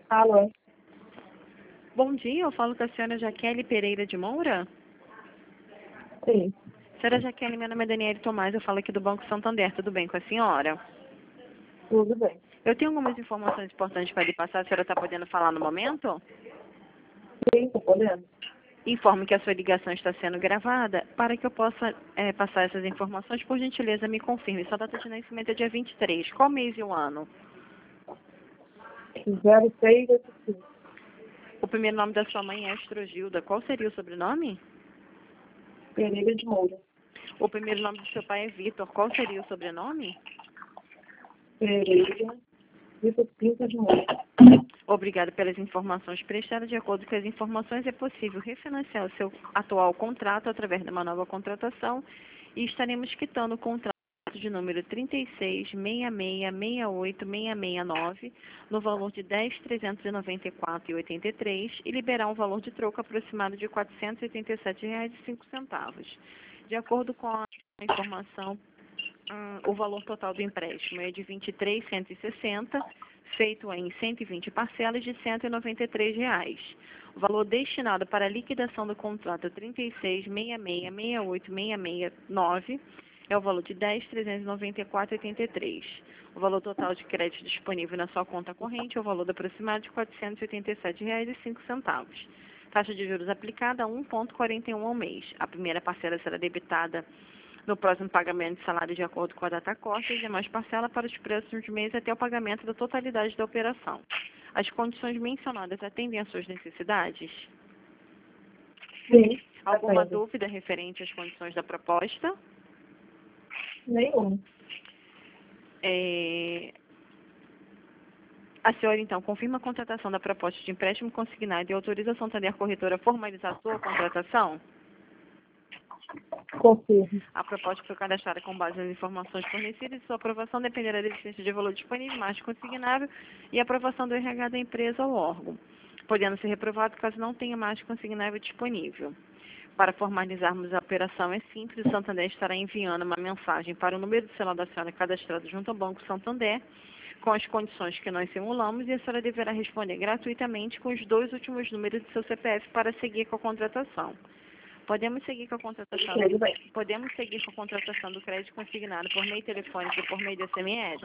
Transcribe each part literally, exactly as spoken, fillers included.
Alô? Bom dia, eu falo com a senhora Jaqueline Pereira de Moura. Sim, Senhora Jaqueline, meu nome é Daniele Tomás, eu falo aqui do Banco Santander, tudo bem com a senhora? tudo bem. Eu tenho algumas informações importantes para lhe passar, a senhora está podendo falar no momento? Sim, estou podendo. Informe que a sua ligação está sendo gravada. Para que eu possa eh, passar essas informações, por gentileza, me confirme. Sua data de nascimento é dia vinte e três. Qual mês e o ano? zero seis oito cinco. O primeiro nome da sua mãe é Astrogilda. Qual seria o sobrenome? Pereira de Moura. O primeiro nome do seu pai é Vitor. Qual seria o sobrenome? Pereira, Vitor Pinto de Moura. Obrigada pelas informações prestadas. De acordo com as informações, é possível refinanciar o seu atual contrato através de uma nova contratação e estaremos quitando o contrato de número trinta e seis, sessenta e seis, sessenta e oito, seiscentos e sessenta e nove no valor de dez mil trezentos e noventa e quatro reais e oitenta e três centavos e liberar um valor de troco aproximado de quatrocentos e oitenta e sete reais e cinco centavos. De acordo com a informação, hum, o valor total do empréstimo é de vinte e três mil cento e sessenta reais, feito em cento e vinte parcelas de cento e noventa e três reais. O valor destinado para a liquidação do contrato é trinta e seis, sessenta e seis, sessenta e oito, seiscentos e sessenta e nove, é o valor de dez mil trezentos e noventa e quatro reais e oitenta e três centavos. O valor total de crédito disponível na sua conta corrente é o valor aproximado de quatrocentos e oitenta e sete reais e cinco centavos. Taxa de juros aplicada a um vírgula quarenta e um ao mês. A primeira parcela será debitada no próximo pagamento de salário de acordo com a data corte e as demais parcelas para os próximos meses até o pagamento da totalidade da operação. As condições mencionadas atendem às suas necessidades? Sim, Alguma atendo. dúvida referente às condições da proposta? Nenhum. É... A senhora, então, confirma a contratação da proposta de empréstimo consignado e autoriza a Santander Corretora a formalizar a sua contratação? Confirmo. A proposta foi cadastrada com base nas informações fornecidas e sua aprovação dependerá da existência de valor disponível, mais consignável e aprovação do R H da empresa ou órgão, podendo ser reprovado caso não tenha mais consignável disponível. Para formalizarmos a operação é simples, o Santander estará enviando uma mensagem para o número do celular da senhora cadastrado junto ao Banco Santander, com as condições que nós simulamos, e a senhora deverá responder gratuitamente com os dois últimos números do seu C P F para seguir com a contratação. Podemos seguir com a contratação, Tudo bem. podemos seguir com a contratação do crédito consignado por meio telefônico e por meio de S M S?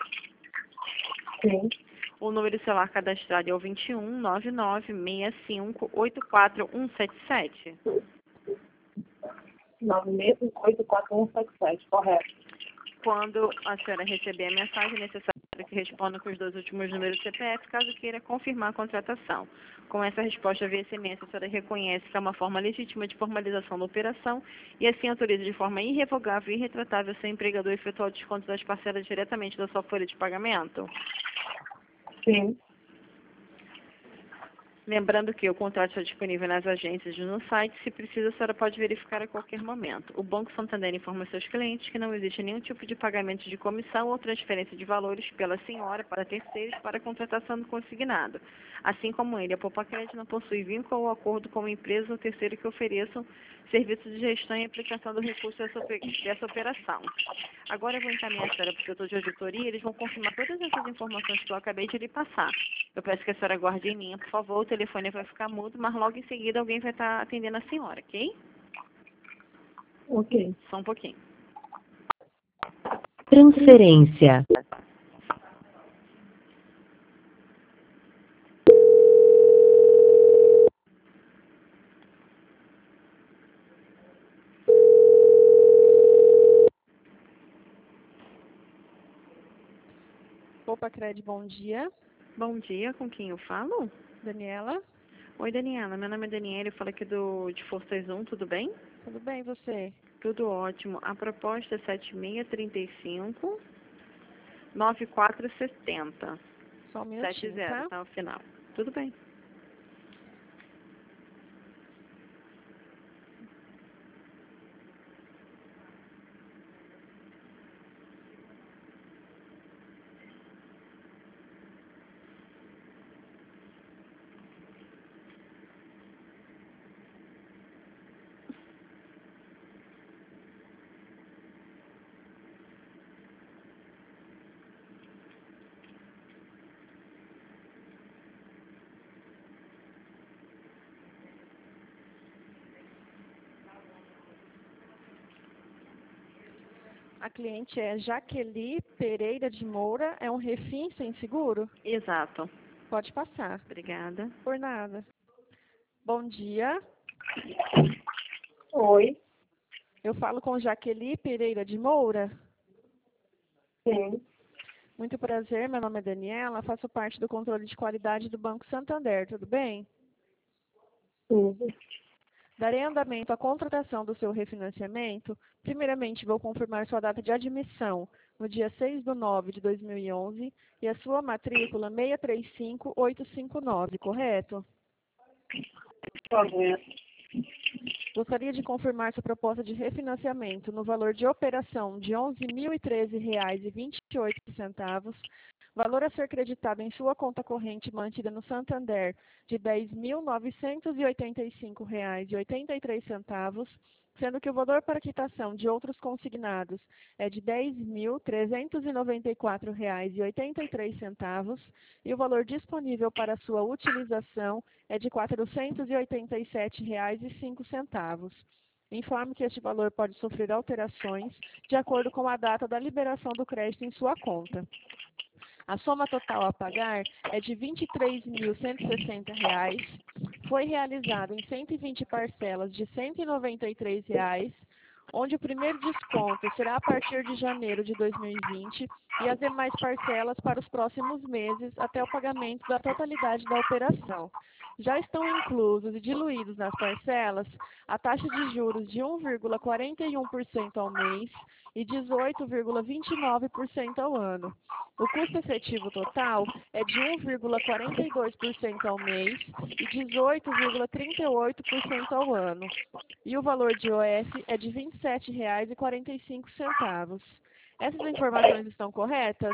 Sim. O número do celular cadastrado é o vinte e um, nove nove, sessenta e cinco, oitenta e quatro, cento e setenta e sete. nove seis oito quatro um sete sete, correto. Quando a senhora receber a mensagem, é necessário que responda com os dois últimos números do C P F, caso queira confirmar a contratação. Com essa resposta via S M S, a senhora reconhece que é uma forma legítima de formalização da operação e assim autoriza de forma irrevogável e irretratável seu empregador a efetuar o desconto das parcelas diretamente da sua folha de pagamento? Sim. Lembrando que o contrato está disponível nas agências e no site. Se precisa, a senhora pode verificar a qualquer momento. O Banco Santander informa seus clientes que não existe nenhum tipo de pagamento de comissão ou transferência de valores pela senhora para terceiros para a contratação do consignado. Assim como ele, a Poupa Crédito não possui vínculo ou acordo com uma empresa ou terceiro que ofereçam serviços de gestão e aplicação do recurso dessa, dessa operação. Agora eu vou encaminhar a senhora para o setor de auditoria e eles vão confirmar todas essas informações que eu acabei de lhe passar. Eu peço que a senhora guarde em linha, por favor. O telefone vai ficar mudo, mas logo em seguida alguém vai estar atendendo a senhora, ok? Ok. Só um pouquinho. Transferência. Poupa Cred, bom dia. Bom dia, com quem eu falo? Daniela, Oi, Daniela. Meu nome é Daniela, eu falo aqui do, de Força Zoom, tudo bem? tudo bem você? Tudo ótimo. A proposta é sete seis três cinco, nove quatro sete zero. Só um sete minutinho, zero, tá? tá? Ao final. Tudo bem. A cliente é Jaqueli Pereira de Moura, é um refim sem seguro? Exato. Pode passar. Obrigada. Por nada. Bom dia, Oi. eu falo com Jaqueli Pereira de Moura. Sim. Muito prazer, meu nome é Daniela, faço parte do controle de qualidade do Banco Santander, tudo bem? Sim. Darei andamento à contratação do seu refinanciamento. Primeiramente, vou confirmar sua data de admissão no dia seis de nove de dois mil e onze e a sua matrícula seis três cinco oito cinco nove, correto? Correto. Gostaria de confirmar sua proposta de refinanciamento no valor de operação de onze mil e treze reais e vinte e oito centavos, valor a ser creditado em sua conta corrente mantida no Santander de dez mil novecentos e oitenta e cinco reais e oitenta e três centavos, sendo que o valor para quitação de outros consignados é de dez mil trezentos e noventa e quatro reais e oitenta e três centavos e o valor disponível para sua utilização é de quatrocentos e oitenta e sete reais e cinco centavos. Informe que este valor pode sofrer alterações de acordo com a data da liberação do crédito em sua conta. A soma total a pagar é de vinte e três mil cento e sessenta reais, foi realizado em cento e vinte parcelas de cento e noventa e três reais, onde o primeiro desconto será a partir de janeiro de dois mil e vinte e as demais parcelas para os próximos meses até o pagamento da totalidade da operação. Já estão inclusos e diluídos nas parcelas a taxa de juros de um vírgula quarenta e um por cento ao mês e dezoito vírgula vinte e nove por cento ao ano. O custo efetivo total é de um vírgula quarenta e dois por cento ao mês e dezoito vírgula trinta e oito por cento ao ano. E o valor de O F é de vinte e sete reais e quarenta e cinco centavos. Essas informações estão corretas?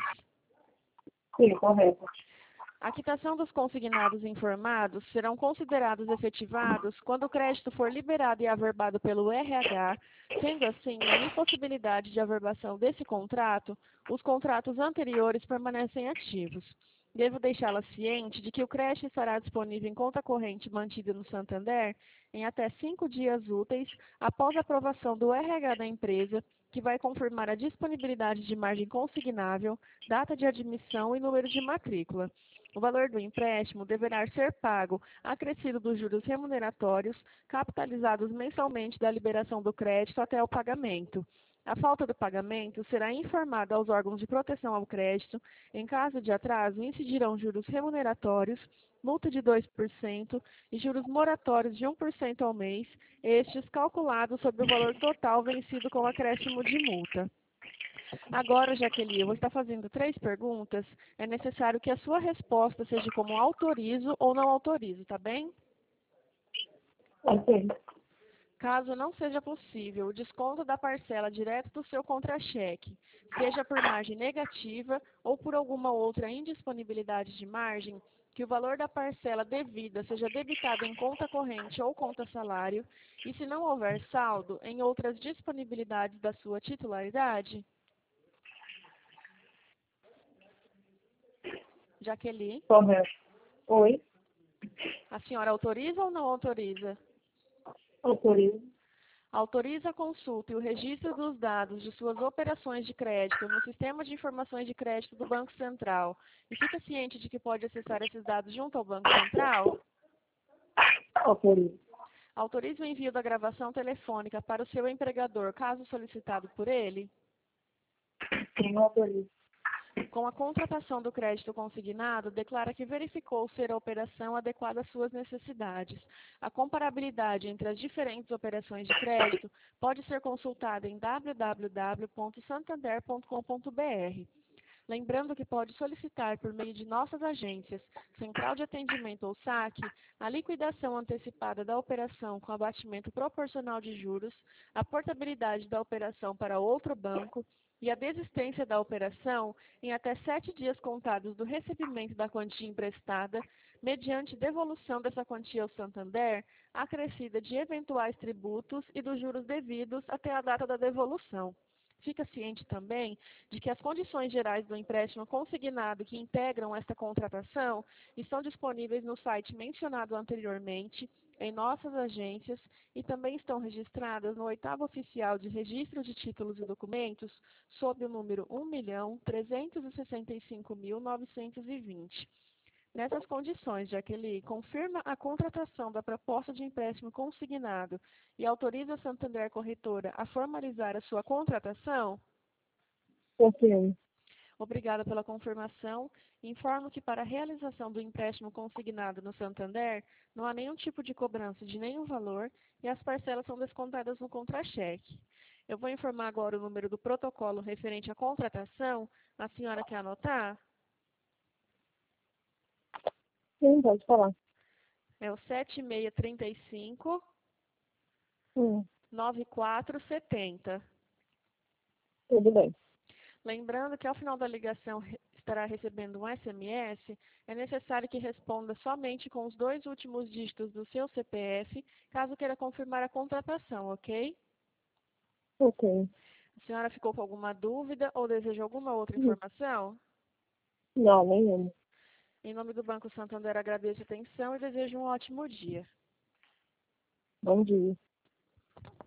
Sim, correto. A quitação dos consignados informados serão considerados efetivados quando o crédito for liberado e averbado pelo R H, sendo assim, na impossibilidade de averbação desse contrato, os contratos anteriores permanecem ativos. Devo deixá-la ciente de que o crédito estará disponível em conta corrente mantida no Santander em até cinco dias úteis após a aprovação do R H da empresa, que vai confirmar a disponibilidade de margem consignável, data de admissão e número de matrícula. O valor do empréstimo deverá ser pago acrescido dos juros remuneratórios, capitalizados mensalmente da liberação do crédito até o pagamento. A falta do pagamento será informada aos órgãos de proteção ao crédito. Em caso de atraso, incidirão juros remuneratórios, multa de dois por cento e juros moratórios de um por cento ao mês, estes calculados sobre o valor total vencido com acréscimo de multa. Agora, Jaqueline, eu vou estar fazendo três perguntas. É necessário que a sua resposta seja como autorizo ou não autorizo, tá bem? Ok. Caso não seja possível o desconto da parcela direto do seu contra-cheque, seja por margem negativa ou por alguma outra indisponibilidade de margem, que o valor da parcela devida seja debitado em conta corrente ou conta salário, e se não houver saldo, em outras disponibilidades da sua titularidade? Jaqueline, Correto. Oi. a senhora autoriza ou não autoriza? Autorizo. Autoriza a consulta e o registro dos dados de suas operações de crédito no Sistema de Informações de Crédito do Banco Central e fica ciente de que pode acessar esses dados junto ao Banco Central? Autorizo. Autoriza o envio da gravação telefônica para o seu empregador, caso solicitado por ele? Sim, autorizo. Com a contratação do crédito consignado, declara que verificou ser a operação adequada às suas necessidades. A comparabilidade entre as diferentes operações de crédito pode ser consultada em w w w ponto santander ponto com ponto b r. Lembrando que pode solicitar por meio de nossas agências, Central de Atendimento ou saque, a liquidação antecipada da operação com abatimento proporcional de juros, a portabilidade da operação para outro banco, e a desistência da operação em até sete dias contados do recebimento da quantia emprestada, mediante devolução dessa quantia ao Santander, acrescida de eventuais tributos e dos juros devidos até a data da devolução. Fica ciente também de que as condições gerais do empréstimo consignado que integram esta contratação estão disponíveis no site mencionado anteriormente, em nossas agências, e também estão registradas no oitavo oficial de registro de títulos e documentos, sob o número um milhão trezentos e sessenta e cinco mil novecentos e vinte. Nessas condições, Jaqueline, confirma a contratação da proposta de empréstimo consignado e autoriza a Santander Corretora a formalizar a sua contratação? Ok. Obrigada pela confirmação. Informo que para a realização do empréstimo consignado no Santander, não há nenhum tipo de cobrança de nenhum valor e as parcelas são descontadas no contra-cheque. Eu vou informar agora o número do protocolo referente à contratação. A senhora quer anotar? Sim, pode falar. É o sete seis três cinco, Hum, nove quatro sete zero. tudo bem. Lembrando que ao final da ligação re- estará recebendo um S M S, é necessário que responda somente com os dois últimos dígitos do seu C P F, caso queira confirmar a contratação, ok? Ok. A senhora ficou com alguma dúvida ou deseja alguma outra Hum, informação? Não, nenhuma. Em nome do Banco Santander, agradeço a atenção e desejo um ótimo dia. Bom dia.